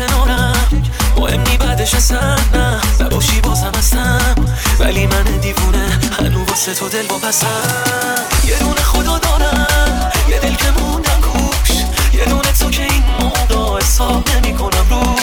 کنارم، مهم نی بعدش اصلا نه نباشی بازم هستم، ولی من دیوونه هنو واسه تو دل واپسم. یه دونه خدا دارم، یه دل که موندم گوش، یه دونه تو که این موقع حساب نمی کنم رو